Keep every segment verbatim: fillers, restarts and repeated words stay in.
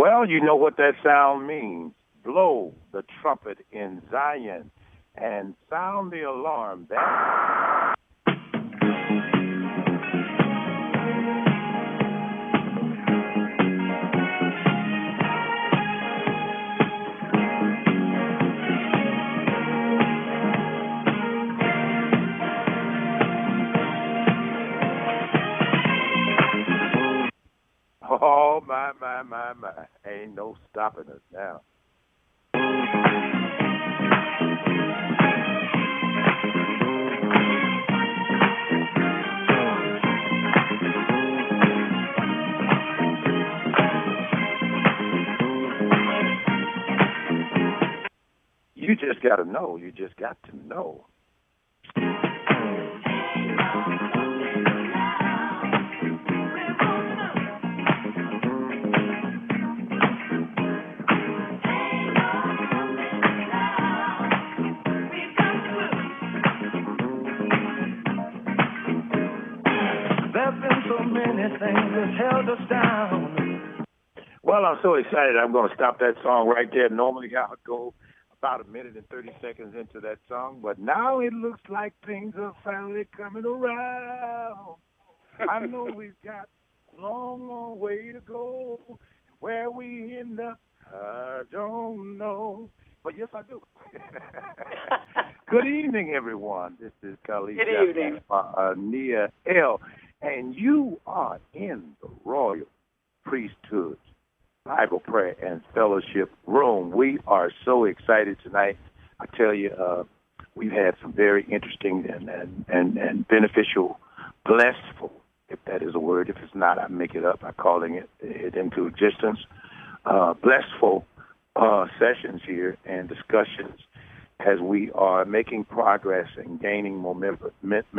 Well, you know what that sound means. Blow the trumpet in Zion and sound the alarm. That Oh, my, my, my, my. Ain't no stopping us now. You just got to know. You just got to know. Things that held us down. Well, I'm so excited. I'm going to stop that song right there. Normally, I would go about a minute and thirty seconds into that song, but now it looks like things are finally coming around. I know we've got a long, long way to go. Where we end up, I don't know. But yes, I do. Good evening, everyone. This is Khalid. Good evening. Uh, Nia L. And you are in the Royal Priesthood Bible Prayer and Fellowship Room. We are so excited tonight. I tell you, uh, we've had some very interesting and, and, and, and beneficial, blessful, if that is a word. If it's not, I make it up by calling it, it into existence. Uh, blessful uh, sessions here and discussions as we are making progress and gaining momentum.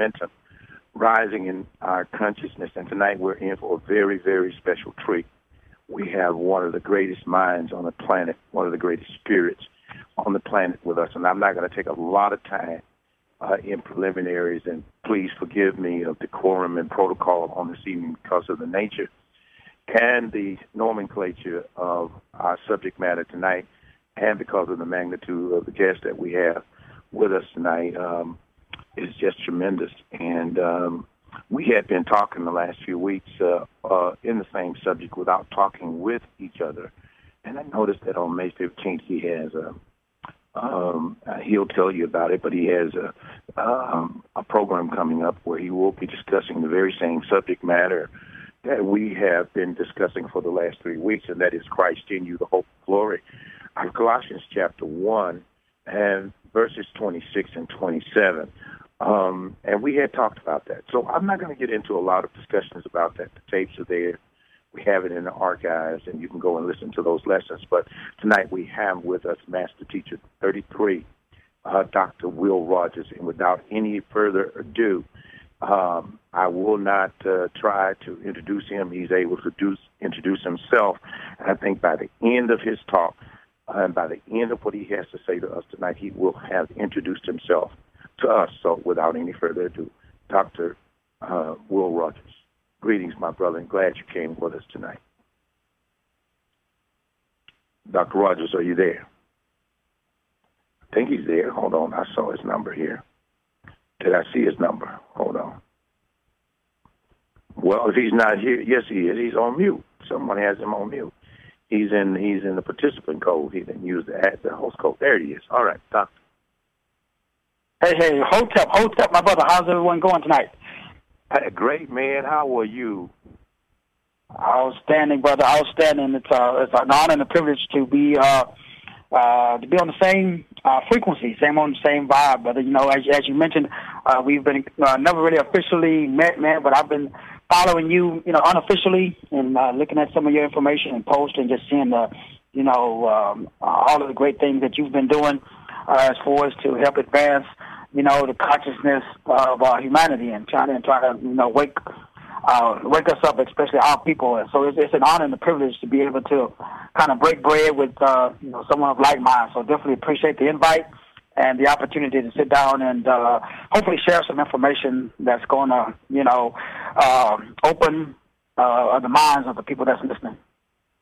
Rising in our consciousness, and tonight we're in for a very, very special treat. We have one of the greatest minds on the planet, one of the greatest spirits on the planet with us, and I'm not going to take a lot of time uh, in preliminaries, and please forgive me of decorum and protocol on this evening because of the nature and the nomenclature of our subject matter tonight, and because of the magnitude of the guest that we have with us tonight. Um, is just tremendous. And um, we had been talking the last few weeks uh, uh, in the same subject without talking with each other. And I noticed that on May fifteenth he has a, um, uh, he'll tell you about it, but he has a, um, a program coming up where he will be discussing the very same subject matter that we have been discussing for the last three weeks, and that is Christ in you, the hope of glory. Our Colossians chapter one and verses twenty-six and twenty-seven. Um, and we had talked about that. So I'm not going to get into a lot of discussions about that. The tapes are there. We have it in the archives, and you can go and listen to those lessons. But tonight we have with us Master Teacher thirty-three, uh, Doctor Will Rogers. And without any further ado, um, I will not uh, try to introduce him. He's able to do, introduce himself. And I think by the end of his talk, uh, and by the end of what he has to say to us tonight, he will have introduced himself to us. So without any further ado, Doctor Uh, Will Rogers. Greetings, my brother, and glad you came with us tonight. Doctor Rogers, are you there? I think he's there. Hold on. I saw his number here. Did I see his number? Hold on. Well, if he's not here, yes, he is. He's on mute. Someone has him on mute. He's in He's in the participant code. He didn't use the, the host code. There he is. All right, Doctor. Hey, hey, Hotep, Hotep, my brother. How's everyone going tonight? Hey, great, man. How are you? Outstanding, brother. Outstanding. It's uh, it's an honor and a privilege to be uh, uh, to be on the same uh, frequency, same on the same vibe, brother. You know, as as you mentioned, uh, we've been uh, never really officially met, man, but I've been following you, you know, unofficially and uh, looking at some of your information and posts and just seeing the, you know, um, all of the great things that you've been doing uh, as far as to help advance, you know, the consciousness of uh, humanity and trying to, and trying to, you know, wake uh, wake us up, especially our people. And so it's, it's an honor and a privilege to be able to kind of break bread with, uh, you know, someone of like mind. So definitely appreciate the invite and the opportunity to sit down and uh, hopefully share some information that's going to, you know, uh, open uh, the minds of the people that's listening.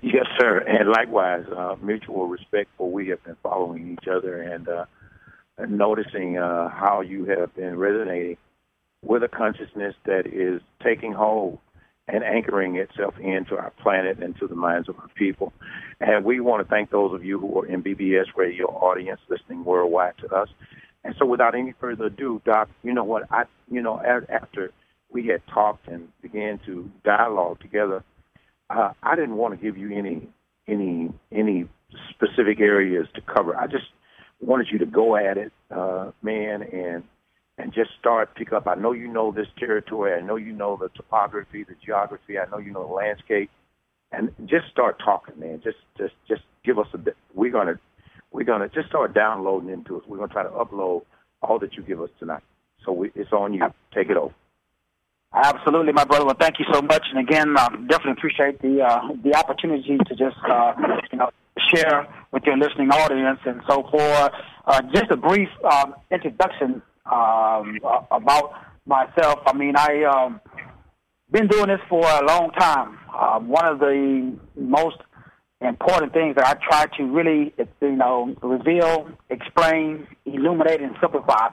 Yes, sir. And likewise, uh, mutual respect for we have been following each other and, uh, and noticing uh, how you have been resonating with a consciousness that is taking hold and anchoring itself into our planet and to the minds of our people. And we want to thank those of you who are in B B S radio audience listening worldwide to us. And so without any further ado, Doc, you know what, I, you know, after we had talked and began to dialogue together, uh, I didn't want to give you any, any, any specific areas to cover. I just wanted you to go at it, uh, man, and and just start pick up. I know you know this territory. I know you know the topography, the geography. I know you know the landscape, and just start talking, man. Just, just, just give us a bit. We're gonna, we're gonna just start downloading into it. We're gonna try to upload all that you give us tonight. So we, it's on you. Take it over. Absolutely, my brother. Well, thank you so much. And again, uh, definitely appreciate the uh, the opportunity to just uh, you know share with your listening audience. And so for uh, just a brief um, introduction. Um, about myself, I mean, I um, been doing this for a long time. Um, one of the most important things that I try to really, you know, reveal, explain, illuminate, and simplify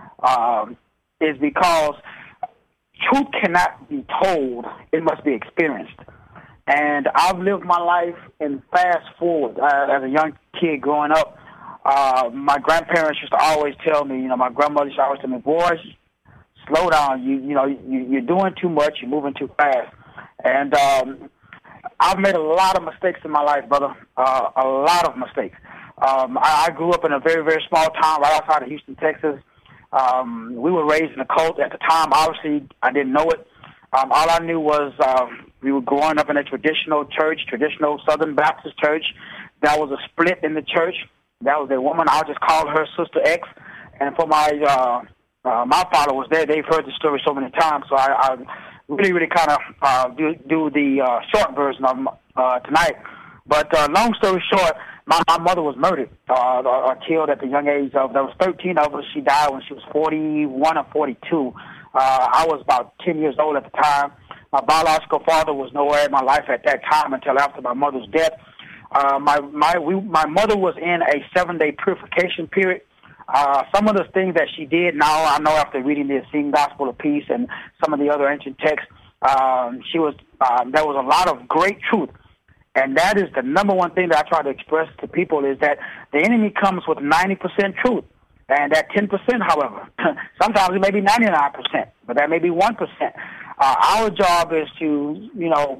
um, is because truth cannot be told; it must be experienced. And I've lived my life in fast forward uh, as a young kid growing up. Uh, my grandparents used to always tell me, you know, my grandmother used to always tell me, boys, slow down. You, you know, you, you're doing too much. You're moving too fast. And um, I've made a lot of mistakes in my life, brother. Uh, a lot of mistakes. Um, I, I grew up in a very, very small town right outside of Houston, Texas. Um, we were raised in a cult at the time. Obviously, I didn't know it. Um, all I knew was um, we were growing up in a traditional church, traditional Southern Baptist church. There was a split in the church. That was a woman. I'll just call her Sister X. And for my uh, uh, my followers there, they've heard the story so many times. So I, I really, really kind of uh, do, do the uh, short version of uh, tonight. But uh, long story short, my, my mother was murdered uh, or killed at the young age of, there was thirteen of us. She died when she was forty-one or forty-two. Uh, I was about ten years old at the time. My biological father was nowhere in my life at that time until after my mother's death. Uh, my my we, my mother was in a seven-day purification period. Uh, some of the things that she did now, I know after reading the Essene Gospel of Peace and some of the other ancient texts, um, she was um, there was a lot of great truth. And that is the number one thing that I try to express to people is that the enemy comes with ninety percent truth. And that ten percent, however, sometimes it may be ninety-nine percent, but that may be one percent. Uh, our job is to, you know,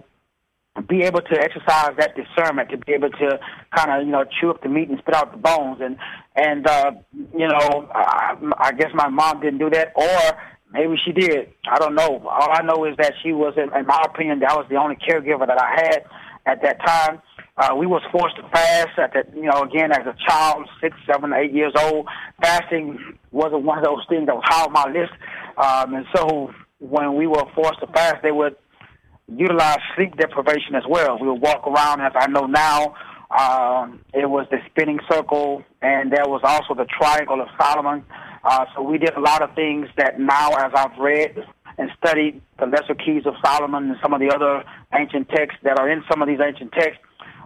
be able to exercise that discernment, to be able to kind of, you know, chew up the meat and spit out the bones. And, and uh, you know, I, I guess my mom didn't do that, or maybe she did. I don't know. All I know is that she was, in, in my opinion, that was the only caregiver that I had at that time. Uh, we was forced to fast at that, you know, again, as a child, six, seven, eight years old. Fasting wasn't one of those things that was high on my list. Um, and so when we were forced to fast, they would utilize sleep deprivation as well. We would walk around, as I know now, um, it was the spinning circle, and there was also the triangle of Solomon. Uh, so we did a lot of things that now, as I've read and studied the Lesser Keys of Solomon and some of the other ancient texts that are in some of these ancient texts,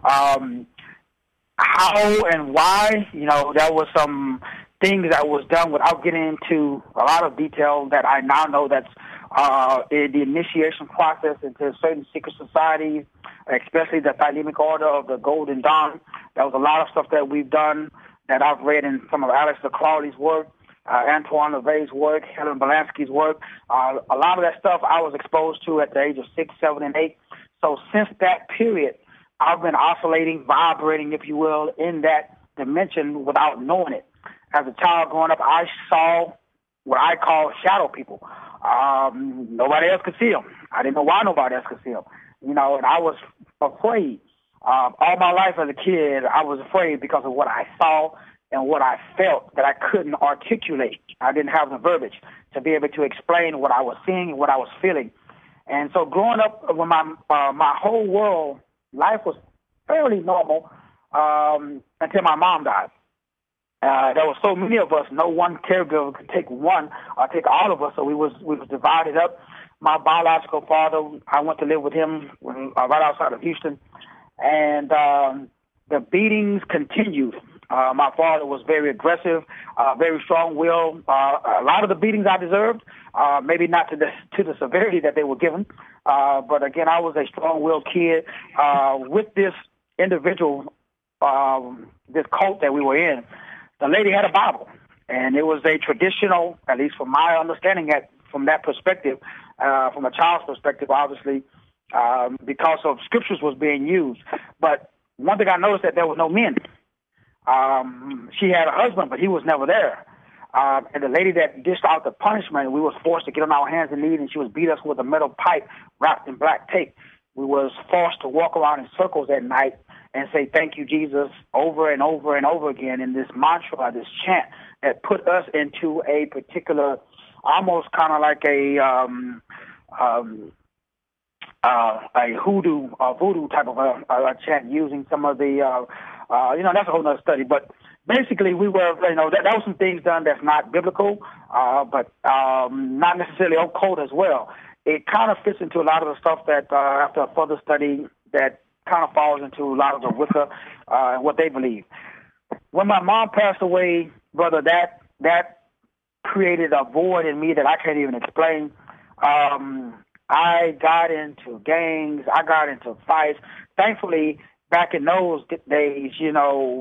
um, how and why, you know, there was some things that was done without getting into a lot of detail that I now know that's uh, in the initiation process into certain secret societies, especially the Thelemic Order of the Golden Dawn. There was a lot of stuff that we've done that I've read in some of Alex DeClardy's work, uh, Antoine LaVey's work, Helen Belansky's work. Uh, a lot of that stuff I was exposed to at the age of six, seven, and eight. So since that period, I've been oscillating, vibrating, if you will, in that dimension without knowing it. As a child growing up, I saw what I call shadow people. Um, nobody else could see them. I didn't know why nobody else could see them. You know, and I was afraid. Uh, all my life as a kid, I was afraid because of what I saw and what I felt that I couldn't articulate. I didn't have the verbiage to be able to explain what I was seeing and what I was feeling. And so growing up, when my uh, my whole world, life was fairly normal um, until my mom died. Uh, there were so many of us, no one caregiver could take one or take all of us, so we was we was divided up. My biological father, I went to live with him when, uh, right outside of Houston, and um, the beatings continued. Uh, my father was very aggressive, uh, very strong-willed. Uh, a lot of the beatings I deserved, uh, maybe not to the to the severity that they were given, uh, but again, I was a strong-willed kid uh, with this individual, um, this cult that we were in. The lady had a Bible, and it was a traditional, at least from my understanding, at from that perspective, uh, from a child's perspective, obviously, um, because of scriptures was being used. But one thing I noticed that there were no men. Um, she had a husband, but he was never there. Uh, and the lady that dished out the punishment, we was forced to get on our hands and knees, and she was beat us with a metal pipe wrapped in black tape. We was forced to walk around in circles at night and say, "Thank you, Jesus," over and over and over again in this mantra, this chant that put us into a particular, almost kind of like a um, um, uh, a hoodoo, uh, voodoo type of a, a chant, using some of the uh, Uh, you know, that's a whole nother study. But basically, we were, you know, that, that was some things done that's not biblical, uh, but um, not necessarily occult as well. It kind of fits into a lot of the stuff that, uh, after a further study, that kind of falls into a lot of the Wicca, uh, what they believe. When my mom passed away, brother, that that created a void in me that I can't even explain. Um, I got into gangs. I got into fights. Thankfully, back in those days, you know,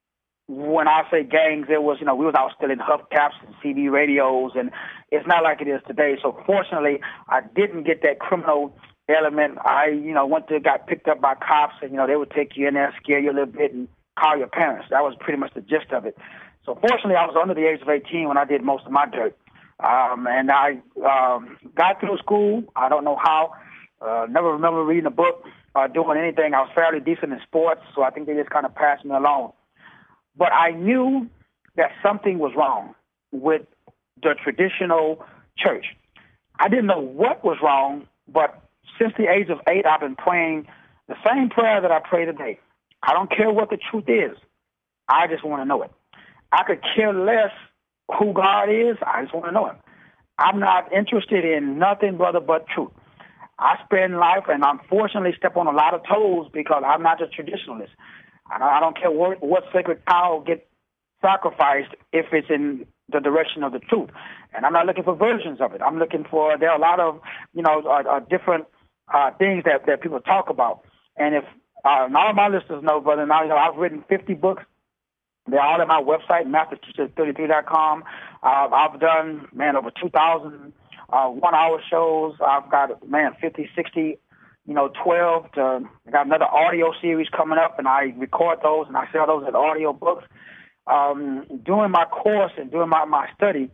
when I say gangs, it was, you know, we was out stealing hubcaps and C B radios, and it's not like it is today. So fortunately, I didn't get that criminal element. I, you know, went to, got picked up by cops, and, you know, they would take you in there, scare you a little bit, and call your parents. That was pretty much the gist of it. So fortunately, I was under the age of eighteen when I did most of my dirt. Um, and I um, got through school. I don't know how. Uh, never remember reading a book or doing anything. I was fairly decent in sports, so I think they just kind of passed me along. But I knew that something was wrong with the traditional church. I didn't know what was wrong, but since the age of eight, I've been praying the same prayer that I pray today. I don't care what the truth is. I just want to know it. I could care less who God is. I just want to know him. I'm not interested in nothing, brother, but truth. I spend life, and unfortunately step on a lot of toes because I'm not a traditionalist. I don't care what, what sacred cow gets sacrificed if it's in the direction of the truth. And I'm not looking for versions of it. I'm looking for, there are a lot of, you know, uh, uh, different uh, things that, that people talk about. And if uh, and all of my listeners know, brother, now, you know, I've written fifty books. They're all at my website, master teacher thirty-three dot com. Uh, I've done, man, over two thousand uh, one-hour shows. I've got, man, fifty, sixty, you know, twelve to, I got another audio series coming up, and I record those, and I sell those as audio books. Um, doing my course and doing my, my study,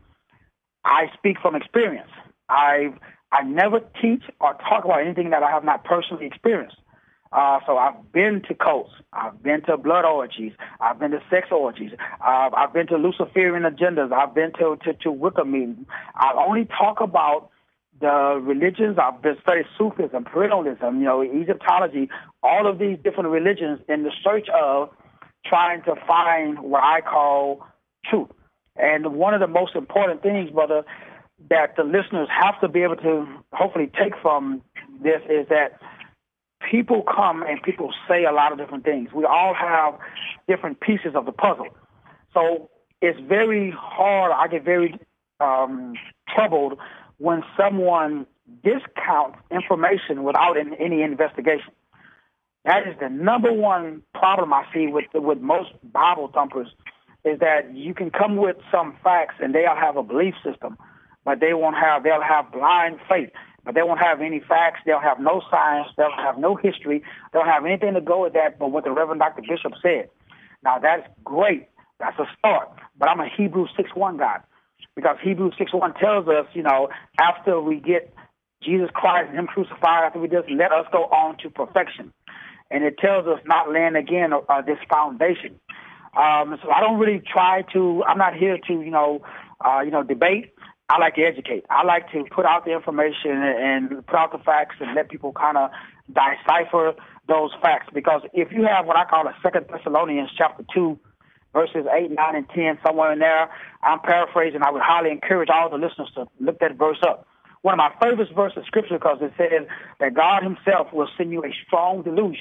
I speak from experience. I I never teach or talk about anything that I have not personally experienced. Uh, so I've been to cults. I've been to blood orgies. I've been to sex orgies. Uh, I've been to Luciferian agendas. I've been to, to, to Wicca meetings. I only talk about the religions. I've been studied Sufism, Parentalism, you know, Egyptology, all of these different religions in the search of trying to find what I call truth. And one of the most important things, brother, that the listeners have to be able to hopefully take from this is that people come and people say a lot of different things. We all have different pieces of the puzzle. So it's very hard. I get very um, troubled when someone discounts information without any, any investigation. That is the number one problem I see with with most Bible thumpers, is that you can come with some facts and they'll have a belief system, but they won't have, they'll have blind faith. But they won't have any facts. They'll have no science. They'll have no history. They don't have anything to go with that but what the Reverend Doctor Bishop said. Now, that's great. That's a start. But I'm a Hebrews six one guy, because Hebrews six one tells us, you know, after we get Jesus Christ and him crucified, after we just let us go on to perfection. And it tells us not laying again uh, this foundation. Um, so I don't really try to, I'm not here to, you know, uh, you know, debate. I like to educate. I like to put out the information and put out the facts and let people kind of decipher those facts. Because if you have what I call a Second Thessalonians chapter two, verses eight, nine, and ten, somewhere in there, I'm paraphrasing. I would highly encourage all the listeners to look that verse up. One of my favorite verses of Scripture, because it says that God himself will send you a strong delusion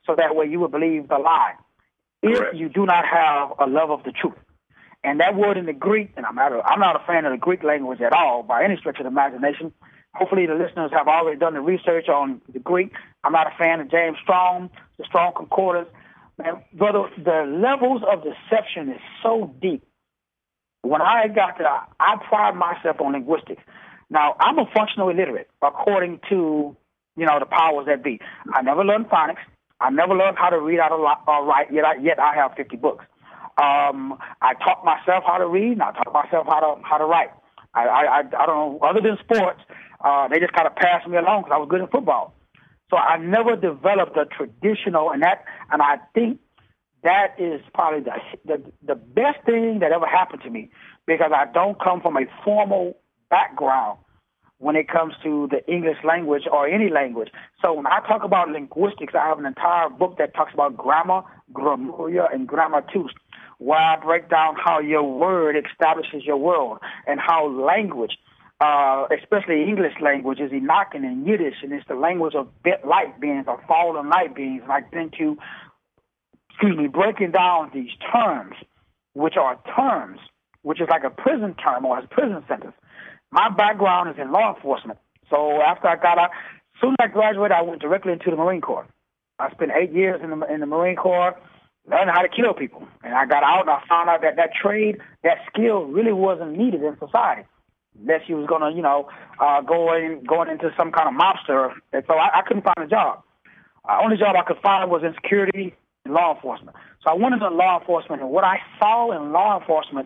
so that way you will believe the lie. If Correct. you do not have a love of the truth. And that word in the Greek, and I'm not, a, I'm not a fan of the Greek language at all by any stretch of the imagination. Hopefully the listeners have already done the research on the Greek. I'm not a fan of James Strong, the Strong Concordance. Man, brother, the levels of deception is so deep. When I got to, I pride myself on linguistics. Now, I'm a functional illiterate, according to, you know, the powers that be. I never learned phonics. I never learned how to read out or write, yet I, yet I have fifty books. Um, I taught myself how to read, and I taught myself how to how to write. I, I, I don't know, other than sports, uh, they just kind of passed me along because I was good at football. So I never developed a traditional, and that, and I think that is probably the, the the best thing that ever happened to me, because I don't come from a formal background when it comes to the English language or any language. So when I talk about linguistics, I have an entire book that talks about grammar, grammaria, and grammatus, where I break down how your word establishes your world and how language, uh, especially English language, is Enochian and Yiddish, and it's the language of light beings or fallen light beings. And I get into, excuse me, breaking down these terms, which are terms, which is like a prison term or a prison sentence. My background is in law enforcement. So after I got out, as soon as I graduated, I went directly into the Marine Corps. I spent eight years in the, in the Marine Corps learning how to kill people. And I got out and I found out that that trade, that skill really wasn't needed in society. Unless you was going to, you know, uh, go in, going into some kind of mobster. And so I, I couldn't find a job. The uh, only job I could find was in security and law enforcement. So I went into law enforcement, and what I saw in law enforcement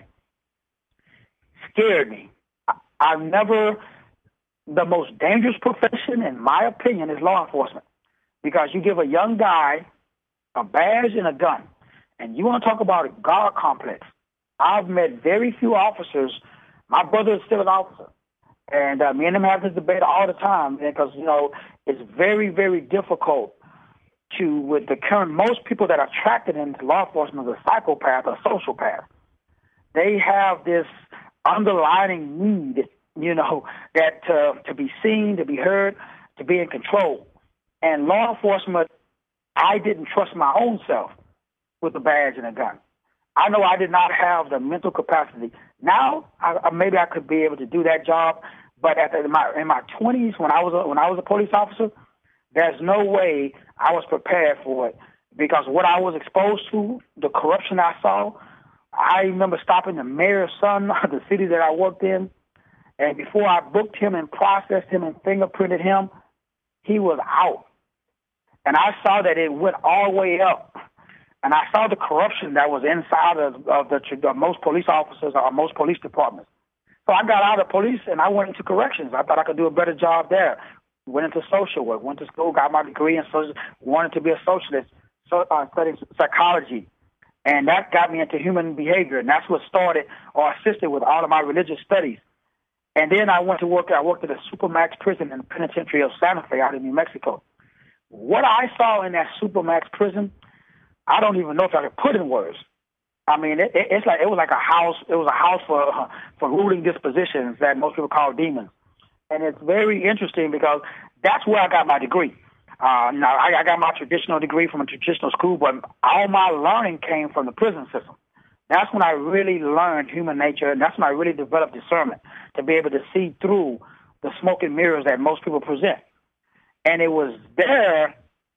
scared me. I've never, the most dangerous profession, in my opinion, is law enforcement, because you give a young guy a badge and a gun, and you want to talk about a God complex. I've met very few officers. My brother is still an officer, and uh, me and him have this debate all the time, because, you know, it's very, very difficult to, with the current, most people that are attracted into law enforcement are psychopath or sociopath. They have this underlying need, you know, that uh, to be seen, to be heard, to be in control. And law enforcement, I didn't trust my own self with a badge and a gun. I know I did not have the mental capacity. Now, I, maybe I could be able to do that job, but at the, in my in my twenties, when I was a, when I was a police officer, there's no way I was prepared for it, because what I was exposed to, the corruption I saw. I remember stopping the mayor's son of the city that I worked in, and before I booked him and processed him and fingerprinted him, he was out. And I saw that it went all the way up. And I saw the corruption that was inside of, of the, the most police officers or most police departments. So I got out of police and I went into corrections. I thought I could do a better job there. Went into social work, went to school, got my degree in social, wanted to be a socialist, so, uh, studying psychology. And that got me into human behavior, and that's what started or assisted with all of my religious studies. And then I went to work, I worked at a Supermax prison in the penitentiary of Santa Fe out in New Mexico. What I saw in that Supermax prison, I don't even know if I could put in words. I mean, it, it, it's like it was like a house. It was a house for uh, for ruling dispositions that most people call demons. And it's very interesting because that's where I got my degree. Uh, now, I, I got my traditional degree from a traditional school, but all my learning came from the prison system. That's when I really learned human nature, and that's when I really developed discernment to be able to see through the smoke and mirrors that most people present. And it was there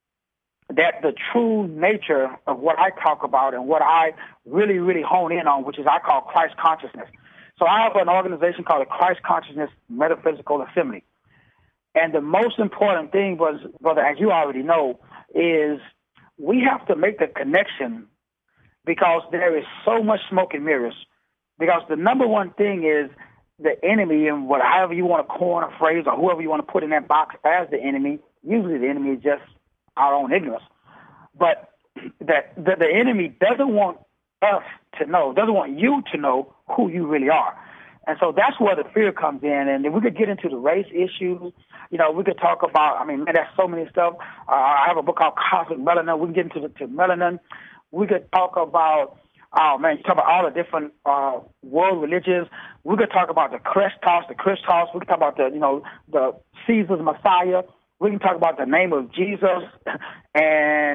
that the true nature of what I talk about and what I really, really hone in on, which is I call Christ consciousness. So I have an organization called the Christ Consciousness Metaphysical Assembly. And the most important thing was, brother, as you already know, is we have to make the connection, because there is so much smoke and mirrors. Because the number one thing is the enemy, and whatever you want to coin a phrase or whoever you want to put in that box as the enemy, usually the enemy is just our own ignorance. But that the, the enemy doesn't want us to know, doesn't want you to know who you really are. And so that's where the fear comes in. And if we could get into the race issues, you know, we could talk about, I mean, man, there's so many stuff. Uh, I have a book called Cosmic Melanin. We can get into the to melanin. We could talk about, oh, man, you talk about all the different uh, world religions. We could talk about the Christos, the Christos. We could talk about the, you know, the Caesar's Messiah. We can talk about the name of Jesus and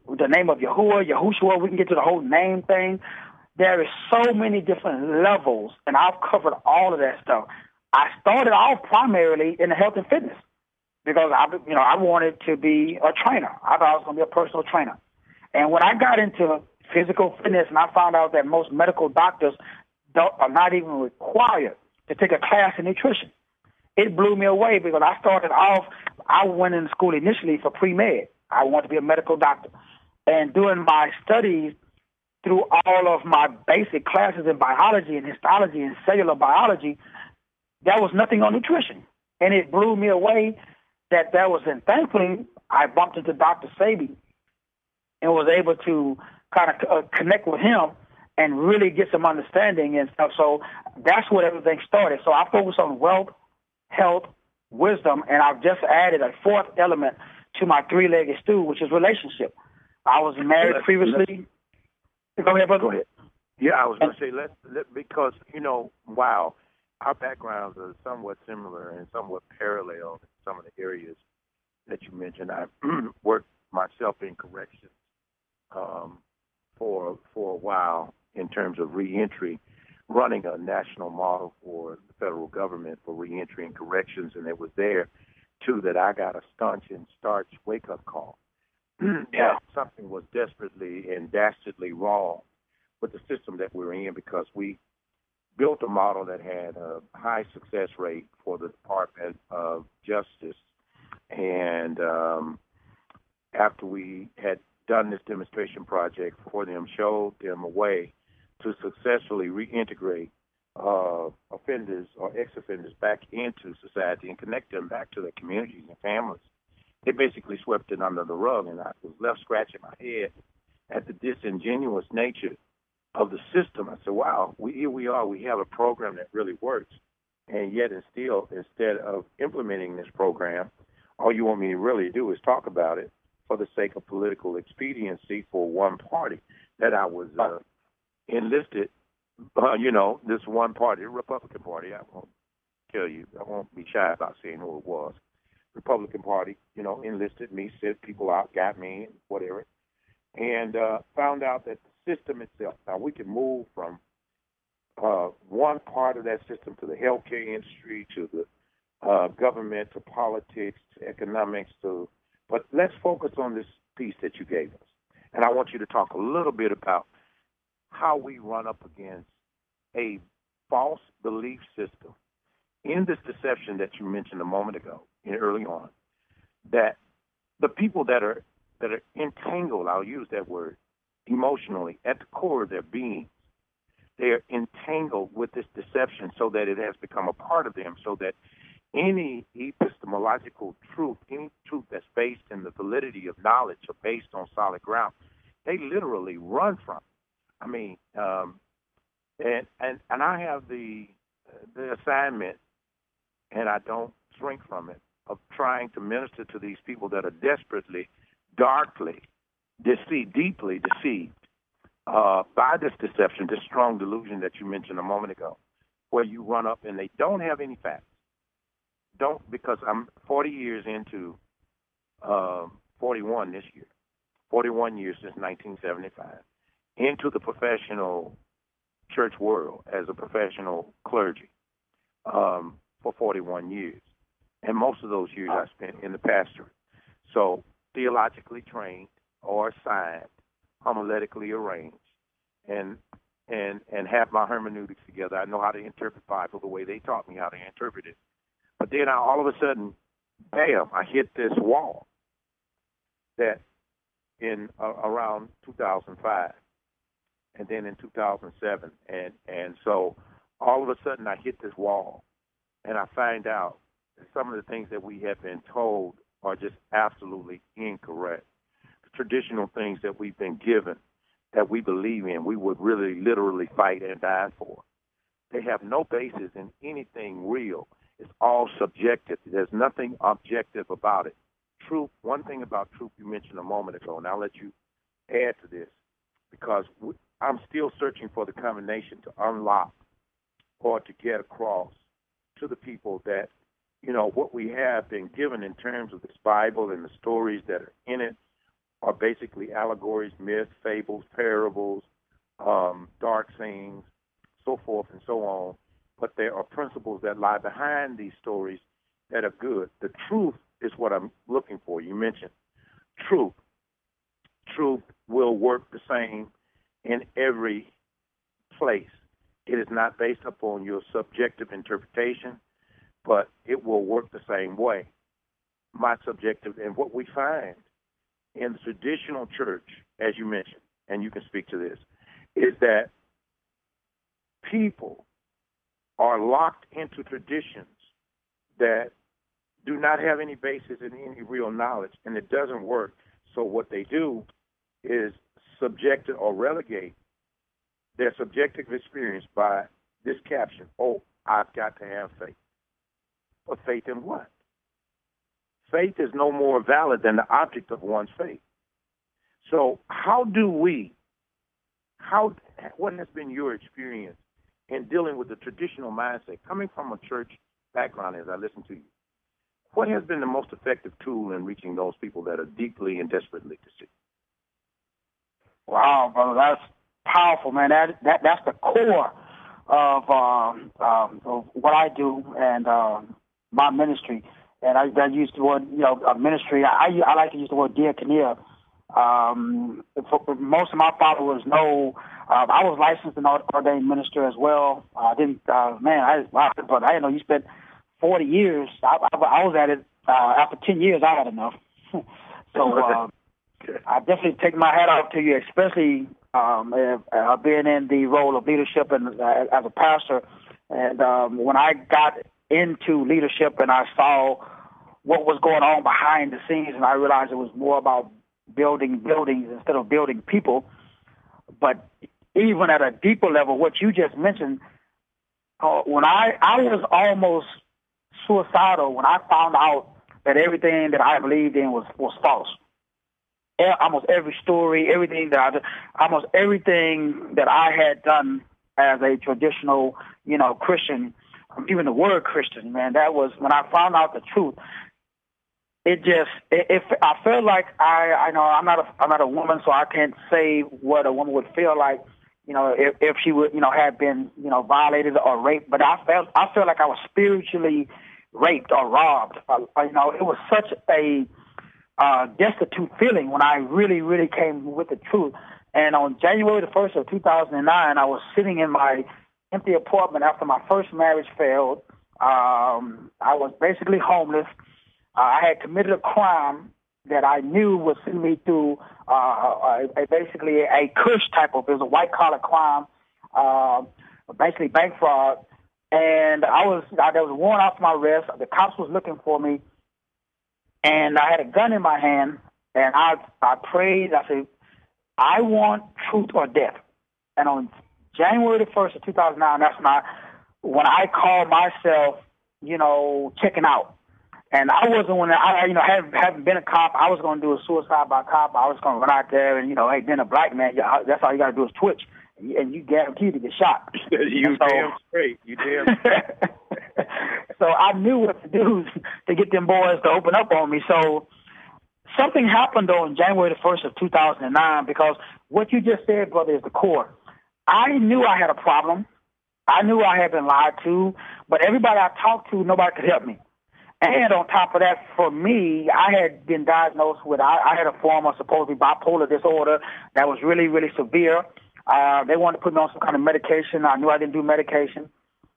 the name of Yahuwah, Yahushua. We can get to the whole name thing. There is so many different levels, and I've covered all of that stuff. I started off primarily in the health and fitness because I, you know, I wanted to be a trainer. I thought I was going to be a personal trainer. And when I got into physical fitness, and I found out that most medical doctors don't, are not even required to take a class in nutrition, it blew me away because I started off, I went in school initially for pre-med. I wanted to be a medical doctor. And during my studies, through all of my basic classes in biology and histology and cellular biology, there was nothing on nutrition. And it blew me away that that was, and thankfully, I bumped into Doctor Sebi and was able to kind of uh, connect with him and really get some understanding and stuff. So that's where everything started. So I focus on wealth, health, wisdom, and I've just added a fourth element to my three-legged stool, which is relationship. I was married let's, previously. Let's, go ahead, brother. Go ahead. Yeah, I was going to say, let, let, because, you know, wow, our backgrounds are somewhat similar and somewhat parallel in some of the areas that you mentioned. I worked myself in corrections um, for for a while in terms of reentry, running a national model for the federal government for reentry and corrections, and it was there, too, that I got a staunch and starch wake-up call. Yeah, something was desperately and dastardly wrong with the system that we were in because we built a model that had a high success rate for the Department of Justice. And um, after we had done this demonstration project for them, showed them a way to successfully reintegrate uh, offenders or ex-offenders back into society and connect them back to their communities and families. They basically swept it under the rug, and I was left scratching my head at the disingenuous nature of the system. I said, wow, we, here we are. We have a program that really works, and yet and still, instead of implementing this program, all you want me to really do is talk about it for the sake of political expediency for one party that I was uh, enlisted, uh, you know, this one party, the Republican Party. I won't tell you. I won't be shy about saying who it was. Republican Party, you know, enlisted me, sent people out, got me, whatever, and uh, found out that the system itself, now we can move from uh, one part of that system to the healthcare industry, to the uh, government, to politics, to economics, to, but let's focus on this piece that you gave us. And I want you to talk a little bit about how we run up against a false belief system in this deception that you mentioned a moment ago, early on, that the people that are that are entangled, I'll use that word, emotionally, at the core of their being, they are entangled with this deception so that it has become a part of them, so that any epistemological truth, any truth that's based in the validity of knowledge or based on solid ground, they literally run from it. I mean, um, and, and, and I have the the assignment, and I don't shrink from it, of trying to minister to these people that are desperately, darkly, deceived, deeply deceived uh, by this deception, this strong delusion that you mentioned a moment ago, where you run up and they don't have any facts. Don't, because I'm forty years into, uh, forty-one this year, forty-one years since nineteen seventy-five, into the professional church world as a professional clergy um, for forty-one years. And most of those years I spent in the pastorate. So theologically trained or assigned, homiletically arranged, and and and have my hermeneutics together. I know how to interpret the Bible the way they taught me how to interpret it. But then I, all of a sudden, bam, I hit this wall that in uh, around two thousand five, and then in two thousand seven. And, and so all of a sudden I hit this wall, and I find out some of the things that we have been told are just absolutely incorrect. The traditional things that we've been given, that we believe in, we would really literally fight and die for. They have no basis in anything real. It's all subjective. There's nothing objective about it. Truth, one thing about truth you mentioned a moment ago, and I'll let you add to this, because I'm still searching for the combination to unlock or to get across to the people that, you know, what we have been given in terms of this Bible and the stories that are in it are basically allegories, myths, fables, parables, um, dark sayings, so forth and so on. But there are principles that lie behind these stories that are good. The truth is what I'm looking for. You mentioned truth. Truth will work the same in every place. It is not based upon your subjective interpretation, but it will work the same way. My subjective, and what we find in the traditional church, as you mentioned, and you can speak to this, is that people are locked into traditions that do not have any basis in any real knowledge, and it doesn't work. So what they do is subject or relegate their subjective experience by this caption: oh, I've got to have faith. But faith in what? Faith is no more valid than the object of one's faith. So how do we, how, what has been your experience in dealing with the traditional mindset, coming from a church background as I listen to you? What has been the most effective tool in reaching those people that are deeply and desperately deceived? Wow, brother, that's powerful, man. That that that's the core of, um, um, of what I do and uh, my ministry. And I, I use the word, you know, uh, ministry. I, I like to use the word diaconia. Um, for, most of my followers know uh, I was licensed and ordained minister as well. I uh, didn't, uh, man, I, wow, but I didn't know you spent forty years. I, I, I was at it uh, after ten years. I had enough. so uh, I definitely take my hat off to you, especially um, uh, being in the role of leadership and uh, as a pastor. And um, when I got into leadership and I saw what was going on behind the scenes, and I realized it was more about building buildings instead of building people. But even at a deeper level, what you just mentioned, uh, when I, I was almost suicidal when I found out that everything that I believed in was, was false. Almost every story, everything that I did, almost everything that I had done as a traditional, you know, Christian, even the word Christian, man, that was when I found out the truth. It just, it, it, I felt like I, I know I'm not a, I'm not a woman, so I can't say what a woman would feel like, you know, if, if she would, you know, had been, you know, violated or raped. But I felt, I felt like I was spiritually raped or robbed. Uh, you know, it was such a uh, destitute feeling when I really, really came with the truth. And on January the first of two thousand nine, I was sitting in my empty apartment after my first marriage failed. Um, I was basically homeless. Uh, I had committed a crime that I knew would send me through uh, a, a, basically a cush type of, it was a white-collar crime, uh, basically bank fraud. And I was, I, there was a warrant out for my arrest. The cops was looking for me. And I had a gun in my hand. And I, I prayed. I said, I want truth or death. And on January the first of two thousand nine, that's when I, when I called myself, you know, checking out. And I wasn't when I, you know, haven't, haven't been a cop. I was going to do a suicide by cop. I was going to run out there and, you know, hey, being a black man, that's all you got to do is twitch, and you guaranteed to get shot. you so, damn straight. You damn straight. So I knew what to do to get them boys to open up on me. So something happened on January the first of two thousand nine, because what you just said, brother, is the core. I knew I had a problem. I knew I had been lied to, but everybody I talked to, nobody could help me. And on top of that, for me, I had been diagnosed with, I, I had a form of supposedly bipolar disorder that was really, really severe. Uh, they wanted to put me on some kind of medication. I knew I didn't do medication.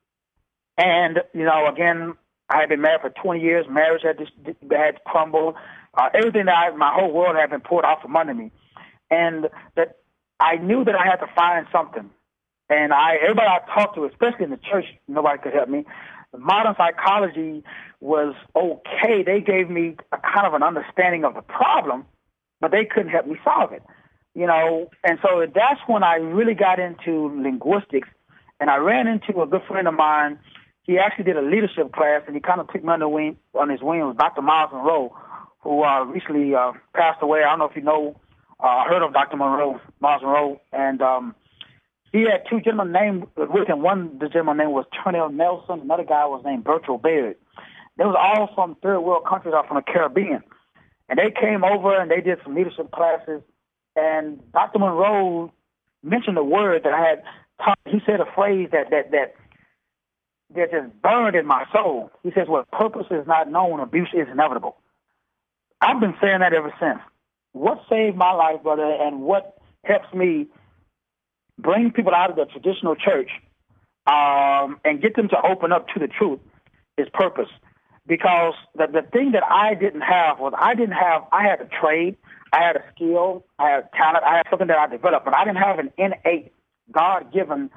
And, you know, again, I had been married for twenty years. Marriage had just had crumbled. Uh, everything that I, my whole world had been pulled out from under me. And that I knew that I had to find something. And I, everybody I talked to, especially in the church, nobody could help me. Modern psychology was okay. They gave me a kind of an understanding of the problem, but they couldn't help me solve it, you know. And so that's when I really got into linguistics, and I ran into a good friend of mine. He actually did a leadership class, and he kind of took me under wing, on his wing. It was Doctor Miles Monroe, who uh, recently uh, passed away. I don't know if you know, uh, heard of Doctor Monroe, Miles Monroe, and um, he had two gentlemen named with him. One, the gentleman name was Turnell Nelson. Another guy was named Bertrand Baird. They was all from third world countries or from the Caribbean. And they came over and they did some leadership classes. And Doctor Monroe mentioned a word that I had taught. He said a phrase that that that that just burned in my soul. He says, "Well, purpose is not known, abuse is inevitable." I've been saying that ever since. What saved my life, brother, and what helps me bring people out of the traditional church um, and get them to open up to the truth is purpose. Because the, the thing that I didn't have was I didn't have, I had a trade, I had a skill, I had talent, I had something that I developed, but I didn't have an innate, God-given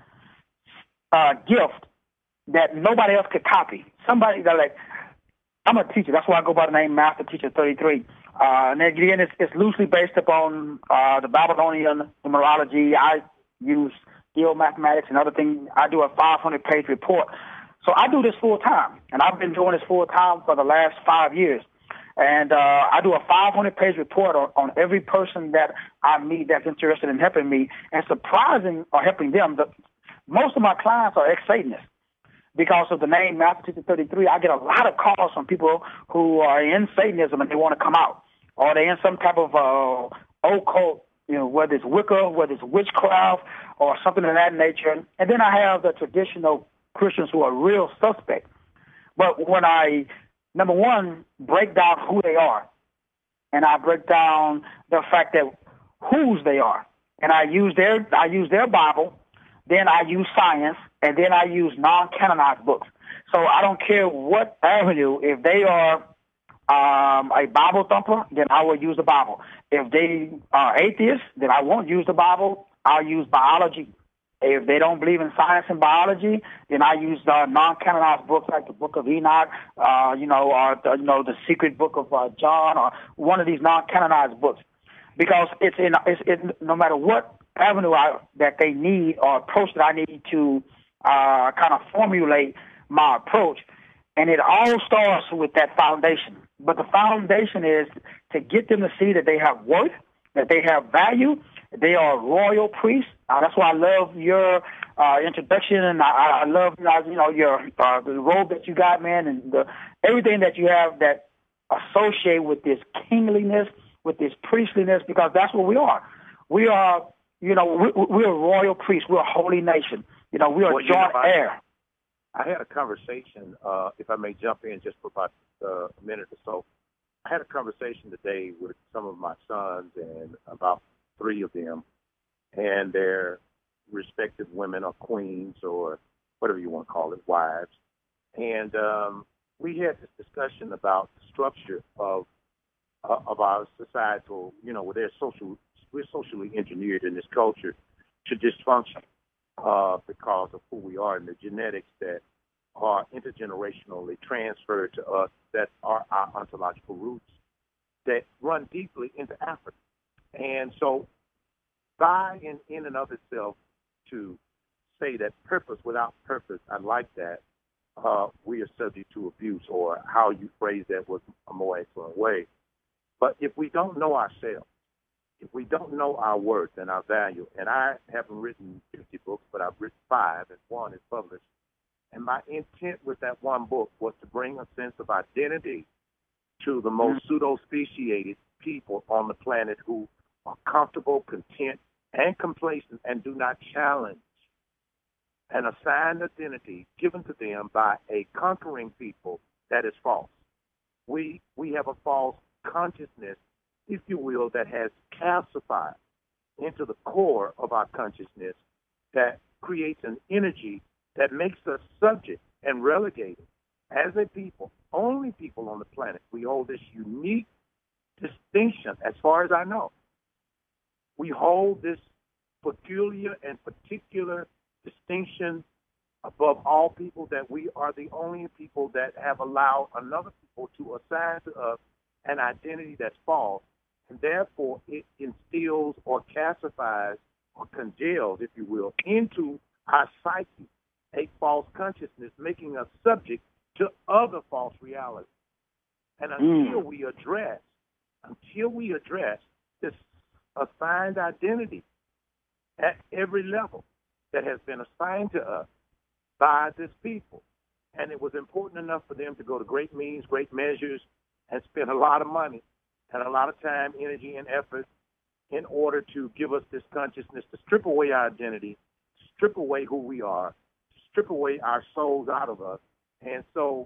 uh, gift that nobody else could copy. Somebody that like, I'm a teacher. That's why I go by the name Master Teacher thirty-three. Uh, and again, it's, it's loosely based upon uh, the Babylonian numerology. I use skill mathematics and other things. I do a five hundred page report. So I do this full time, and I've been doing this full time for the last five years. And uh, I do a five hundred page report on, on every person that I meet that's interested in helping me and surprising or helping them. The, most of my clients are ex-Satanists. Because of the name Master Teacher thirty-three, I get a lot of calls from people who are in Satanism and they want to come out, or they're in some type of uh, occult, you know, whether it's Wicca, whether it's witchcraft, or something of that nature. And then I have the traditional Christians who are real suspect. But when I, number one, break down who they are, and I break down the fact that whose they are, and I use their, I use their Bible. Then I use science, and then I use non-canonized books. So I don't care what avenue. If they are um, a Bible thumper, then I will use the Bible. If they are atheists, then I won't use the Bible. I'll use biology. If they don't believe in science and biology, then I use uh, non-canonized books like the Book of Enoch, uh, you know, or the, you know, the Secret Book of uh, John, or one of these non-canonized books, because it's in it's it, no matter what avenue I, that they need or approach that I need to uh, kind of formulate my approach. And it all starts with that foundation. But the foundation is to get them to see that they have worth, that they have value, they are royal priests. Uh, that's why I love your uh, introduction, and I, I love you know your uh, the robe that you got, man, and the, everything that you have that associate with this kingliness, with this priestliness, because that's what we are. We are. You know, we, we're a royal priest. We're a holy nation. You know, we are well, joint you know, I, heir. I had a conversation, uh, if I may jump in just for about uh, a minute or so. I had a conversation today with some of my sons and about three of them and their respective women or queens or whatever you want to call it, wives. And um, we had this discussion about the structure of uh, of our societal, you know, with their social We're socially engineered in this culture to dysfunction uh, because of who we are and the genetics that are intergenerationally transferred to us, that are our ontological roots that run deeply into Africa. And so by in, in and of itself to say that purpose without purpose, I like that, uh, we are subject to abuse, or how you phrase that was a more excellent way. But if we don't know ourselves, if we don't know our worth and our value, and I haven't written fifty books, but I've written five, and one is published, and my intent with that one book was to bring a sense of identity to the most pseudo-speciated people on the planet who are comfortable, content, and complacent, and do not challenge an assigned identity given to them by a conquering people that is false. We, we have a false consciousness, if you will, that has calcified into the core of our consciousness, that creates an energy that makes us subject and relegated as a people, only people on the planet. We hold this unique distinction, as far as I know. We hold this peculiar and particular distinction above all people, that we are the only people that have allowed another people to assign to us an identity that's false. And therefore, it instills or calcifies or congeals, if you will, into our psyche a false consciousness, making us subject to other false realities. And until mm. we address, until we address this assigned identity at every level that has been assigned to us by this people, and it was important enough for them to go to great means, great measures, and spend a lot of money and a lot of time, energy, and effort in order to give us this consciousness, to strip away our identity, strip away who we are, strip away our souls out of us. And so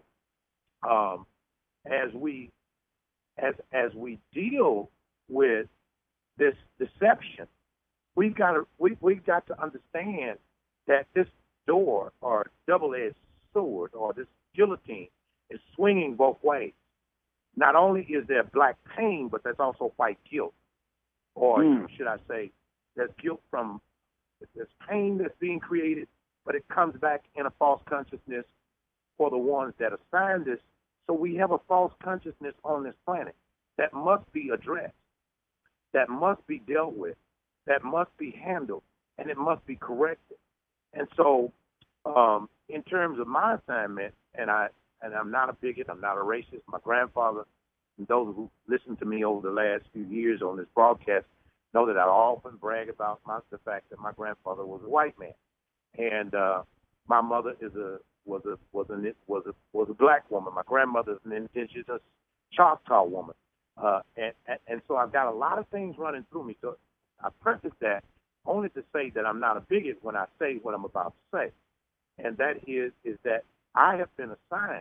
um, as we as as we deal with this deception, we've got to we, we've got to understand that this door or double-edged sword or this guillotine is swinging both ways. Not only is there black pain, but there's also white guilt. Or mm. should I say, there's guilt from, there's pain that's being created, but it comes back in a false consciousness for the ones that assign this. So we have a false consciousness on this planet that must be addressed, that must be dealt with, that must be handled, and it must be corrected. And so um, in terms of my assignment, and, I, and I'm not a bigot, I'm not a racist, my grandfather, and those who listened to me over the last few years on this broadcast know that I often brag about my, the fact that my grandfather was a white man, and uh, my mother is a was a was a was a was a black woman. My grandmother is an indigenous Choctaw woman, uh, and, and and so I've got a lot of things running through me. So I preface that only to say that I'm not a bigot when I say what I'm about to say, and that is is that I have been assigned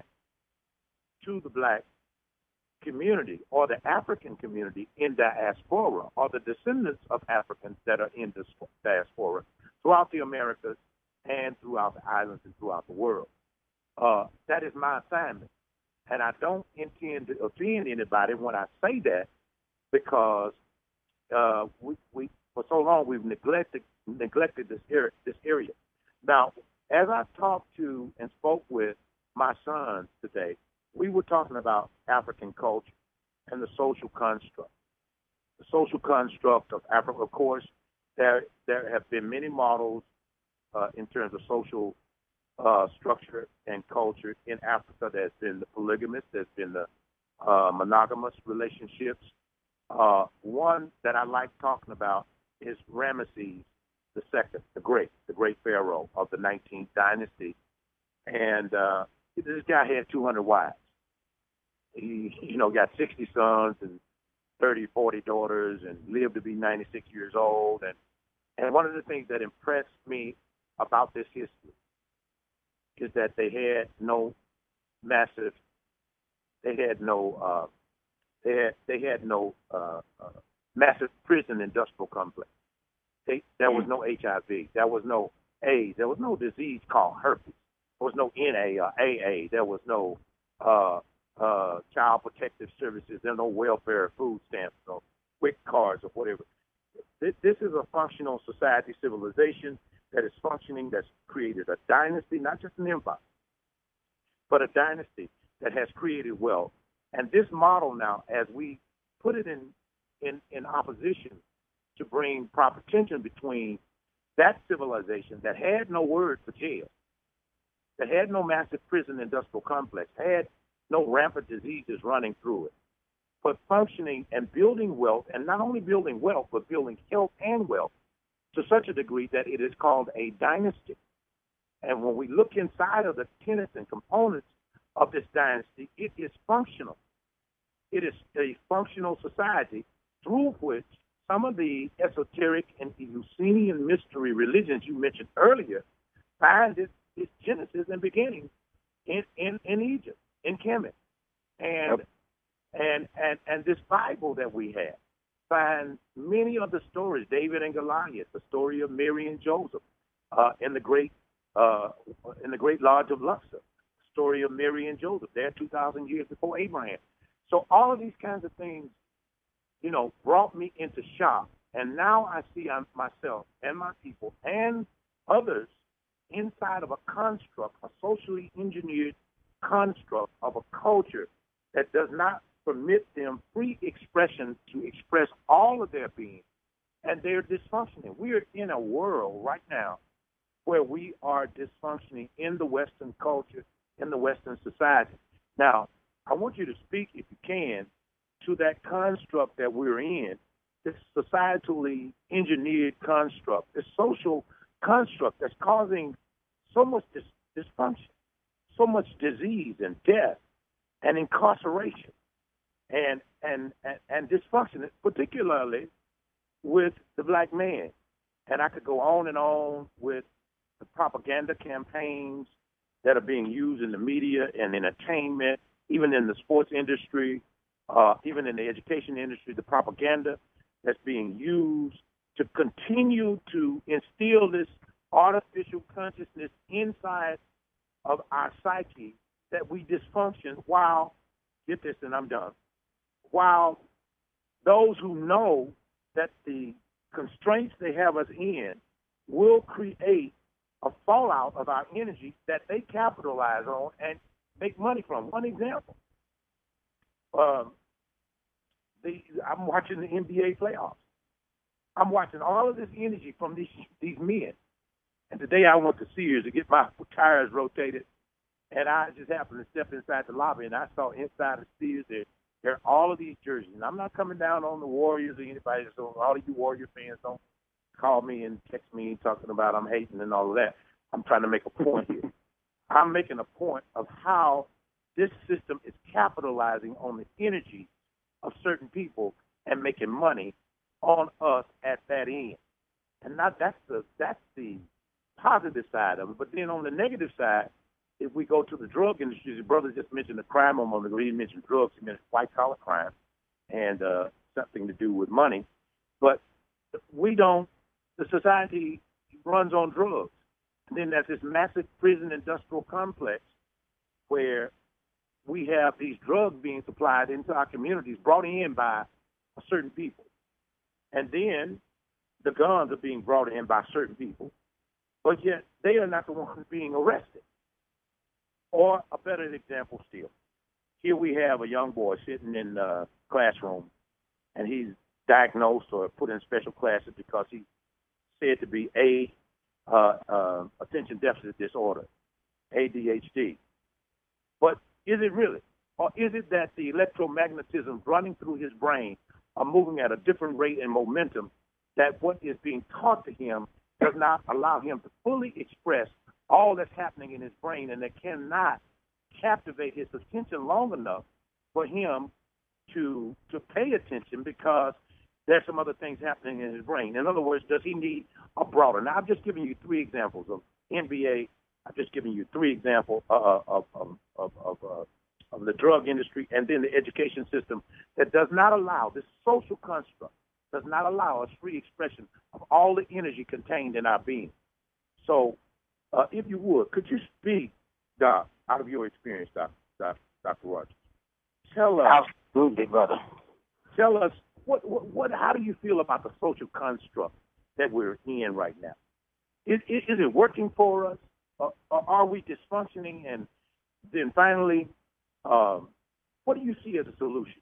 to the black community or the African community in diaspora or the descendants of Africans that are in this diaspora throughout the Americas and throughout the islands and throughout the world. Uh, that is my assignment. And I don't intend to offend anybody when I say that because uh, we, we for so long we've neglected neglected this area, this area. Now, as I talked to and spoke with my sons today, we were talking about African culture and the social construct. The social construct of Africa, of course, there there have been many models uh, in terms of social uh, structure and culture in Africa. There's been the polygamous, there's been the uh, monogamous relationships. Uh, one that I like talking about is Ramesses the Second, the Great, the great pharaoh of the nineteenth dynasty. And uh, this guy had two hundred wives. He, you know, got sixty sons and thirty, forty daughters and lived to be ninety-six years old. And, and one of the things that impressed me about this history is that they had no massive, they had no, uh, they had, they had no uh, uh, massive prison industrial complex. They, there was no H I V. There was no AIDS. There was no disease called herpes. There was no N A or A A. There was no uh, uh, child protective services. There were no welfare, food stamps, no quick cards or whatever. This, this is a functional society, civilization that is functioning, that's created a dynasty, not just an empire, but a dynasty that has created wealth. And this model now, as we put it in, in, in opposition to bring proper tension between that civilization that had no word for jail, that had no massive prison industrial complex, had no rampant diseases running through it, but functioning and building wealth, and not only building wealth, but building health and wealth to such a degree that it is called a dynasty. And when we look inside of the tenets and components of this dynasty, it is functional. It is a functional society through which some of the esoteric and Eleusinian mystery religions you mentioned earlier find its, its genesis and beginning in, in, in Egypt, in Kemet. And, yep. and, and, and this Bible that we have finds many of the stories, David and Goliath, the story of Mary and Joseph uh, in the great uh, in the great Lodge of Luxor, the story of Mary and Joseph there two thousand years before Abraham. So all of these kinds of things, you know, brought me into shock. And now I see myself and my people and others inside of a construct, a socially engineered construct of a culture that does not permit them free expression to express all of their being, and they're dysfunctioning. We're in a world right now where we are dysfunctioning in the Western culture, in the Western society. Now, I want you to speak, if you can, to that construct that we're in, this societally engineered construct, this social construct that's causing so much dis- dysfunction, so much disease and death and incarceration. and and and, and dysfunction, particularly with the black man. And I could go on and on with the propaganda campaigns that are being used in the media and entertainment, even in the sports industry, uh, even in the education industry, the propaganda that's being used to continue to instill this artificial consciousness inside of our psyche that we dysfunction while, get this and I'm done, while those who know that the constraints they have us in will create a fallout of our energy that they capitalize on and make money from. One example, um, the, I'm watching the N B A playoffs. I'm watching all of this energy from these these men. And today I went to Sears to get my tires rotated, and I just happened to step inside the lobby, and I saw inside of Sears there, there are all of these jerseys. And I'm not coming down on the Warriors or anybody, so all of you Warrior fans don't call me and text me talking about I'm hating and all of that. I'm trying to make a point here. I'm making a point of how this system is capitalizing on the energy of certain people and making money on us at that end. And not that's the that's the positive side of it. But then on the negative side, if we go to the drug industry, the brother just mentioned the crime a moment ago. He mentioned drugs, he mentioned white-collar crime, and uh, something to do with money. But we don't, the society runs on drugs. And then there's this massive prison industrial complex where we have these drugs being supplied into our communities, brought in by certain people. And then the guns are being brought in by certain people, but yet they are not the ones being arrested. Or a better example still, here we have a young boy sitting in the classroom, and he's diagnosed or put in special classes because he's said to be a uh, uh, attention deficit disorder, A D H D. But is it really? Or is it that the electromagnetism running through his brain are moving at a different rate and momentum that what is being taught to him does not allow him to fully express all that's happening in his brain, and that cannot captivate his attention long enough for him to to pay attention because there's some other things happening in his brain. In other words, does he need a broader? Now, I've just given you three examples of N B A. I've just given you three examples uh, of of of, of, uh, of the drug industry, and then the education system that does not allow this social construct, does not allow us free expression of all the energy contained in our being. So, uh, if you would, could you speak, Doc, out of your experience, Doc, Doc, Doctor Rogers? Tell us, absolutely, brother. Tell us what, what, what, how do you feel about the social construct that we're in right now? Is, is, is it working for us, or, or are we dysfunctioning? And then finally, um, what do you see as the solutions?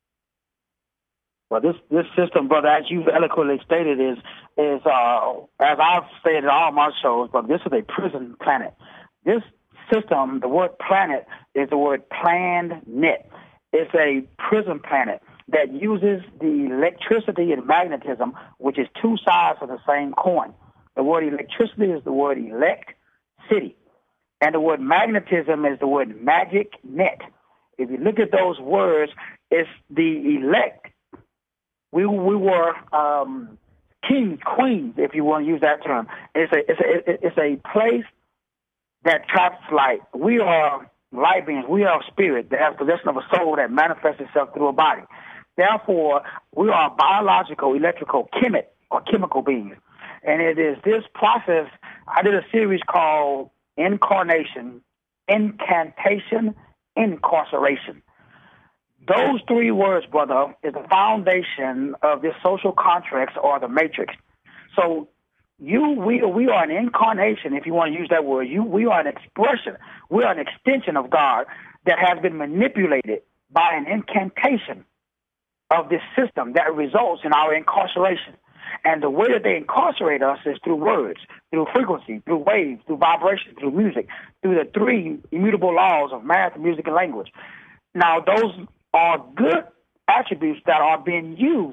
Well, this this system, brother, as you've eloquently stated, is is uh, as I've stated in all my shows, but this is a prison planet. This system, the word planet is the word planned net. It's a prison planet that uses the electricity and magnetism, which is two sides of the same coin. The word electricity is the word elect city, and the word magnetism is the word magic net. If you look at those words, it's the elect. We we were um, kings, queens, if you want to use that term. It's a it's a it's a place that traps light. We are light beings. We are spirit that has possession of a soul that manifests itself through a body. Therefore, we are biological, electrical, chemic or chemical beings, and it is this process. I did a series called Incarnation, Incantation, Incarceration. Those three words, brother, is the foundation of this social contracts or the matrix. So you, we, we are an incarnation, if you want to use that word. You, we are an expression. We are an extension of God that has been manipulated by an incantation of this system that results in our incarceration. And the way that they incarcerate us is through words, through frequency, through waves, through vibration, through music, through the three immutable laws of math, music, and language. Now, those are good attributes that are being used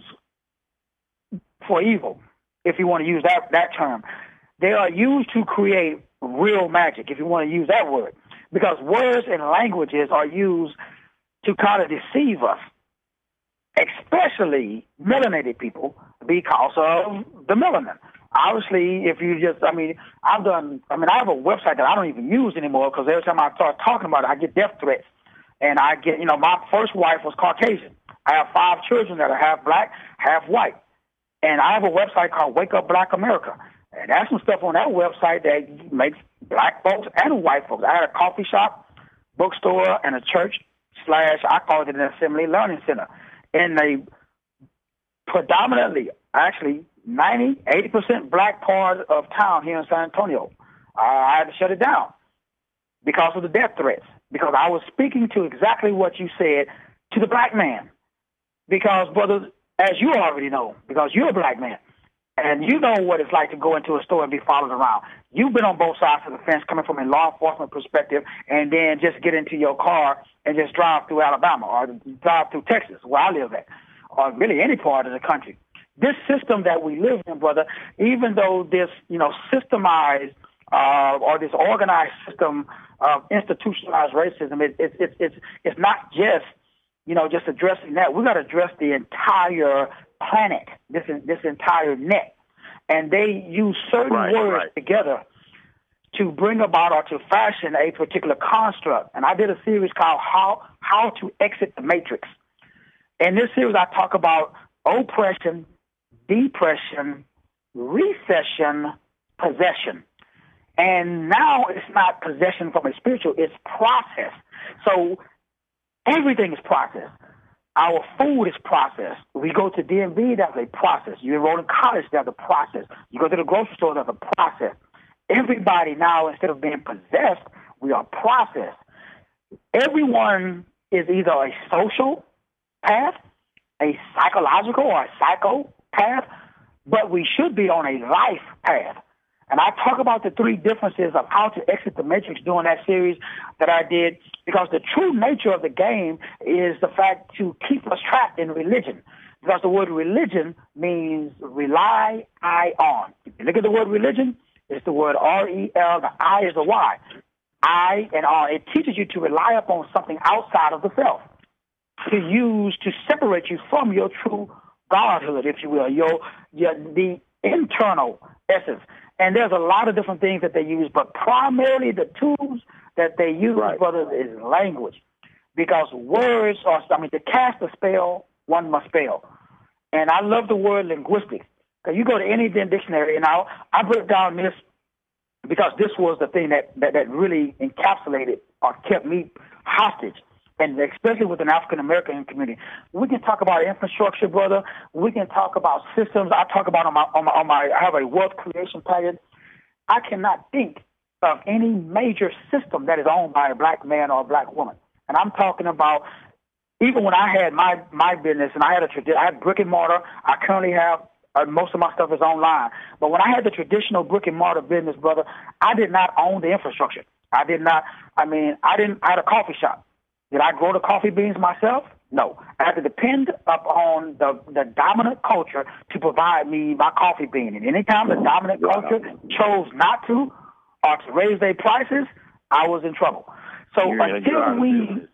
for evil, if you want to use that, that term. They are used to create real magic, if you want to use that word, because words and languages are used to kind of deceive us. especially melanated people, because of the melanin. Obviously, if you just, I mean, I've done, I mean, I have a website that I don't even use anymore because every time I start talking about it, I get death threats. And I get, you know, my first wife was Caucasian. I have five children that are half black, half white. And I have a website called Wake Up Black America. And there's some stuff on that website that makes black folks and white folks. I had a coffee shop, bookstore, and a church slash, I call it an assembly learning center. In a predominantly, actually, ninety, eighty percent black part of town here in San Antonio. Uh, I had to shut it down because of the death threats, because I was speaking to exactly what you said to the black man. Because, brothers, as you already know, because you're a black man, and you know what it's like to go into a store and be followed around. You've been on both sides of the fence coming from a law enforcement perspective, and then just get into your car and just drive through Alabama or drive through Texas, where I live at, or really any part of the country. This system that we live in, brother, even though this, you know, systemized uh, or this organized system of institutionalized racism, it, it, it, it's it's not just, you know, just addressing that. We got to address the entire planet, this this entire net, and they use certain right, words right. together to bring about or to fashion a particular construct. And I did a series called How How to Exit the Matrix. In this series, I talk about oppression, depression, recession, possession. And now it's not possession from a spiritual, it's process. So everything is processed. Our food is processed. We go to D M V, that's a process. You enroll in college, that's a process. You go to the grocery store, that's a process. Everybody now, instead of being possessed, we are processed. Everyone is either a social path, a psychological or a psycho path, but we should be on a life path. And I talk about the three differences of how to exit the matrix during that series that I did, because the true nature of the game is the fact to keep us trapped in religion. Because the word religion means rely, I on. If you look at the word religion, it's the word R E L, the I is the Y. I and R. It teaches you to rely upon something outside of the self, to use to separate you from your true godhood, if you will, your, your the internal essence. And there's a lot of different things that they use, but primarily the tools that they use, right. brothers, is language. Because words are, I mean, to cast a spell, one must spell. And I love the word linguistics. Because you go to any dictionary, and I, I break down this because this was the thing that, that, that really encapsulated or kept me hostage, and especially with an African-American community. We can talk about infrastructure, brother. We can talk about systems. I talk about on my, on my, on my I have a wealth creation package. I cannot think of any major system that is owned by a black man or a black woman. And I'm talking about even when I had my, my business and I had a tradition, I had brick and mortar. I currently have uh, most of my stuff is online. But when I had the traditional brick and mortar business, brother, I did not own the infrastructure. I did not. I mean, I didn't. I had a coffee shop. Did I grow the coffee beans myself? No. I had to depend upon the, the dominant culture to provide me my coffee bean. And anytime the dominant culture chose not to or to raise their prices, I was in trouble. So You're until we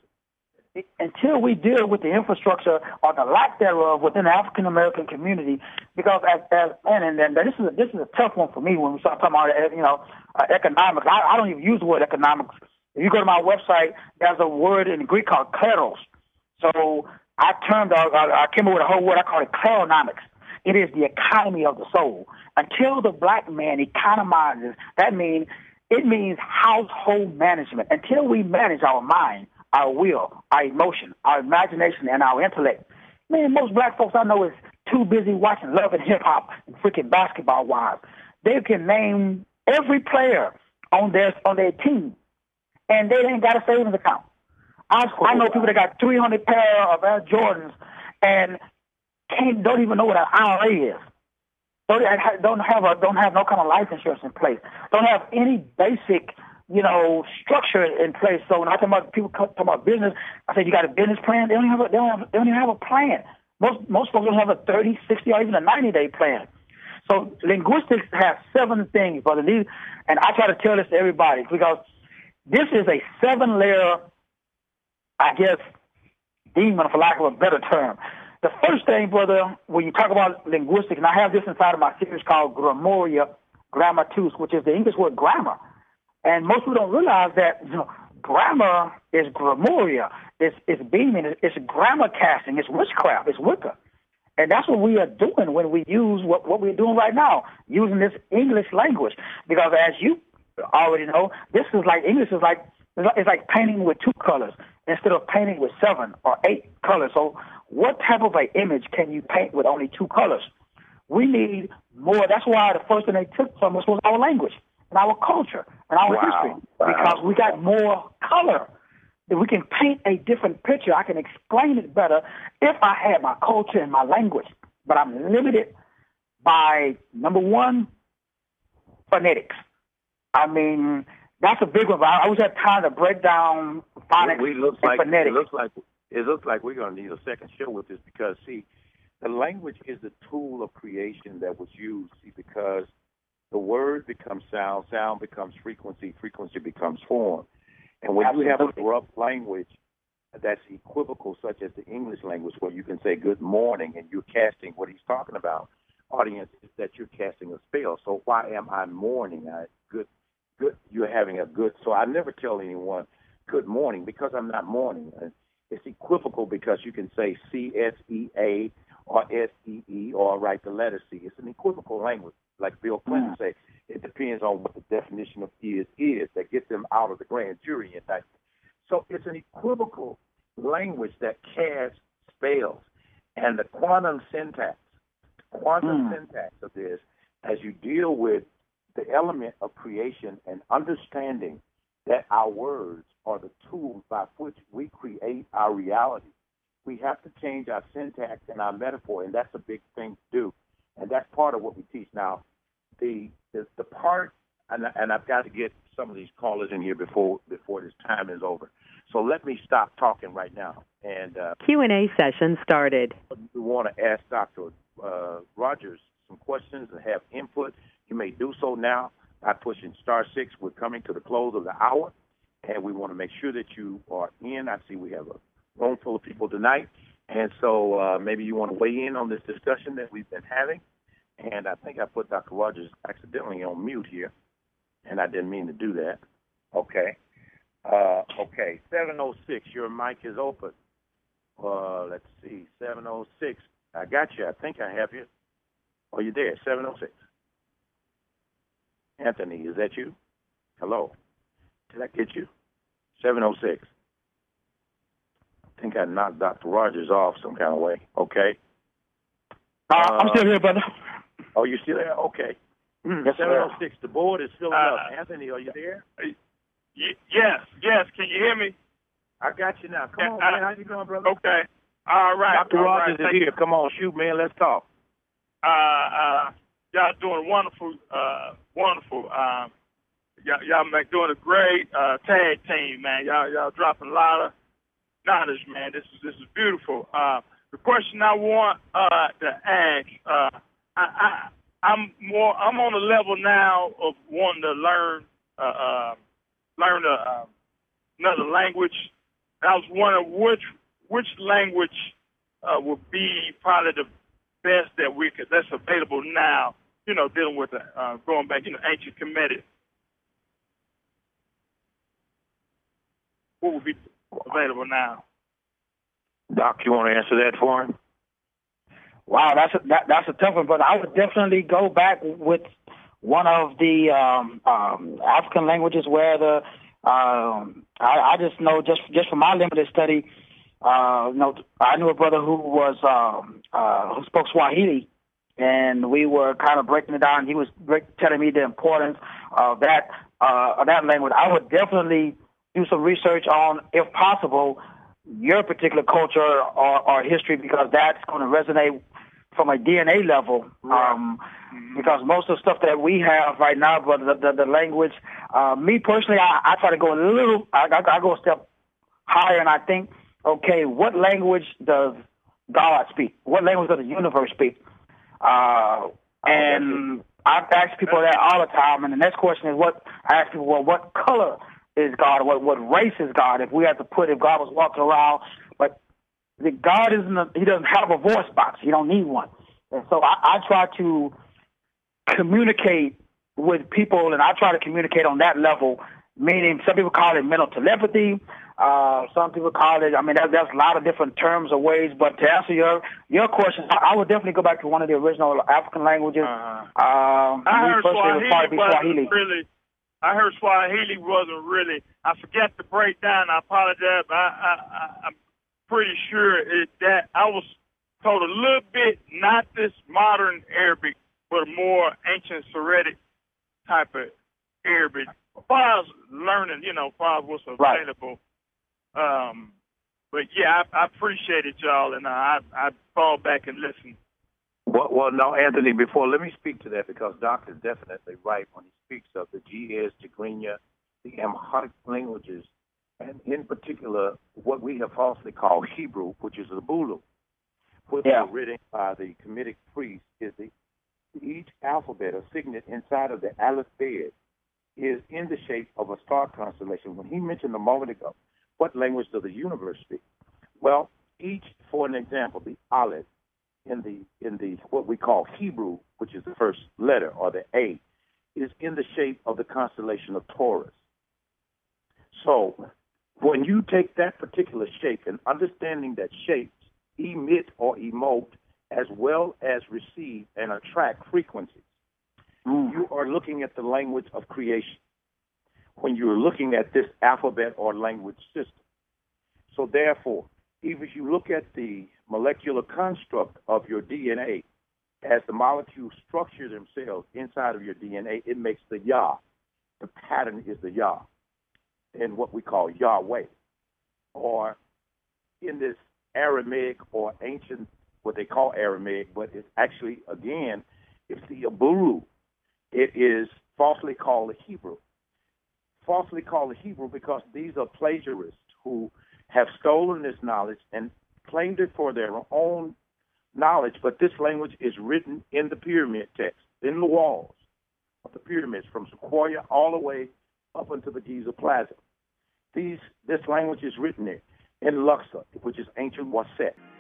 until we deal with the infrastructure or the lack thereof within the African American community, because as, as and, and and this is a, this is a tough one for me when we start talking about you know uh, economics. I, I don't even use the word economics. If you go to my website, there's a word in Greek called kleros. So I termed, uh, I came up with a whole word, I call it kleronomics. It is the economy of the soul. Until the black man economizes, that means, it means household management. Until we manage our mind, our will, our emotion, our imagination, and our intellect. Man, most black folks I know is too busy watching Love and Hip Hop and freaking basketball wives. They can name every player on their on their team, and they ain't got a savings account. I, I know people that got three hundred pair of Air Jordans and can't don't even know what an I R A is. Don't don't have a don't have no kind of life insurance in place. Don't have any basic, you know, structure in place. So when I talk about people talk about business, I say you got a business plan. They don't have a, they don't have, they don't even have a plan. Most most folks don't have a thirty, sixty, or even a ninety day plan. So linguistics has seven things, brother. These, and I try to tell this to everybody because this is a seven layer, I guess, demon, for lack of a better term. the first thing, brother, when you talk about linguistics, and I have this inside of my series called Grammaria Grammatus, which is the English word grammar. And most people don't realize that, you know, grammar is grammaria, it's, it's beaming, it's, it's grammar casting, it's witchcraft, it's Wicca. And that's what we are doing when we use what, what we're doing right now, using this English language. Because as you already know, this is like, English is like, it's like painting with two colors instead of painting with seven or eight colors. So what type of an image can you paint with only two colors? We need more. That's why the first thing they took from us was our language and our culture and our wow. history, wow. because we got more color. If we can paint a different picture, I can explain it better if I had my culture and my language. But I'm limited by, number one, phonetics. I mean, that's a big one. But I always have time to break down phonics we, we looks and like, phonetics. It looks like it looks like we're going to need a second show with this because, see, the language is the tool of creation that was used, see, because the word becomes sound, sound becomes frequency, frequency becomes form. And when Absolutely. You have a corrupt language that's equivocal, such as the English language, where you can say good morning and you're casting what he's talking about, audience, is that you're casting a spell. So why am I mourning? I, good, good. You're having a good. So I never tell anyone good morning because I'm not mourning. It's equivocal because you can say C S E A or S E E or write the letter C. It's an equivocal language. Like Bill Clinton mm. said, it depends on what the definition of is is that gets them out of the grand jury indictment. So it's an equivocal language that casts spells. And the quantum syntax, quantum mm. syntax of this, as you deal with the element of creation and understanding that our words are the tools by which we create our reality, we have to change our syntax and our metaphor, and that's a big thing to do. And that's part of what we teach. Now, the the, the part, and, and I've got to get some of these callers in here before before this time is over. So let me stop talking right now. And uh, Q and A session started. We want to ask Doctor Uh, Rogers some questions and have input. You may do so now by pushing star six. We're coming to the close of the hour, and we want to make sure that you are in. I see we have a room full of people tonight, and so uh, maybe you want to weigh in on this discussion that we've been having. And I think I put Doctor Rogers accidentally on mute here, and I didn't mean to do that. Okay. Uh, okay, seven oh six, your mic is open. Uh, let's see, seven oh six. I got you. I think I have you. Are you there? seven oh six. Anthony, is that you? Hello. Did I get you? seven oh six. I think I knocked Doctor Rogers off some kind of way. Okay. Uh, uh, I'm still here, brother. Oh, you still there? Okay. Mm, yes, seven oh six. The board is filling uh, up. Anthony, are you there? Y- yes, yes. Can you hear me? I got you now. Come yeah, on, man. Uh, How you doing, brother? Okay. All right. Doctor all Rogers right. is here. Come on, shoot, man. Let's talk. Uh, uh, y'all doing wonderful, uh, wonderful. Um, y'all, y'all make doing a great uh, tag team, man. Y'all, y'all dropping a lot of knowledge, man. This is this is beautiful. Uh, the question I want uh, to ask, uh, I, I, I'm more, I'm on a level now of wanting to learn, uh, uh, learn a, uh, another language. And I was wondering which which language uh, would be probably the best that we could that's available now. You know, dealing with uh, going back, you know, ancient Kemetic. What would be available now? Doc, you want to answer that for him? Wow, that's a, that, that's a tough one, but I would definitely go back with one of the um, um, African languages where the um, I, I just know just just from my limited study, uh, you know, I knew a brother who was um, uh, who spoke Swahili, and we were kind of breaking it down. He was break, telling me the importance of that uh, of that language. I would definitely do some research on, if possible, your particular culture or, or history, because that's going to resonate from a D N A level. Right. Um, mm-hmm. Because most of the stuff that we have right now, but the, the, the language, uh, me personally, I, I try to go a little, I, I, I go a step higher, and I think, okay, what language does God speak? What language does the universe speak? Uh, and I ask people that all the time, and the next question is, what? I ask people, well, what color is God? What what race is God? If we had to put, if God was walking around, but the God isn't a, he doesn't have a voice box. He don't need one. And so I, I try to communicate with people, and I try to communicate on that level, meaning some people call it mental telepathy. Uh, some people call it, I mean, there, there's a lot of different terms or ways, but to answer your your question, I, I would definitely go back to one of the original African languages. Uh-huh. Um, I heard Swahili, Swahili. wasn't really, I heard Swahili wasn't really, I forget the breakdown, I apologize, but I, I, I, I'm pretty sure it, that I was told a little bit, not this modern Arabic, but more ancient Syriac type of Arabic. As far as learning, you know, as far as what's available. Right. Um, but yeah, I, I appreciate it, y'all, and I I fall back and listen. Well, well, no, Anthony, before, let me speak to that, because Doc is definitely right when he speaks of the Ge'ez, Tigrinya, the Amharic languages, and in particular, what we have falsely called Hebrew, which is the Bulu, which yeah. was written by the Kemetic priest, is the each alphabet or signet inside of the Aleph bed is in the shape of a star constellation. When he mentioned a moment ago, what language does the universe speak? Well, each, for an example, the Aleph in the in the what we call Hebrew, which is the first letter, or the A, is in the shape of the constellation of Taurus. So when you take that particular shape and understanding that shapes emit or emote as well as receive and attract frequencies, mm. you are looking at the language of creation when you're looking at this alphabet or language system. So therefore, if you look at the molecular construct of your D N A, as the molecules structure themselves inside of your D N A, it makes the Yah. The pattern is the Yah, in what we call Yahweh, or in this Aramaic or ancient, what they call Aramaic, but it's actually, again, it's the Aburu. It is falsely called the Hebrew. Falsely called the Hebrew because these are plagiarists who have stolen this knowledge and claimed it for their own knowledge, but this language is written in the pyramid text, in the walls of the pyramids, from Sequoia all the way up into the Giza Plaza. These, this language is written there in Luxor, which is ancient Waset.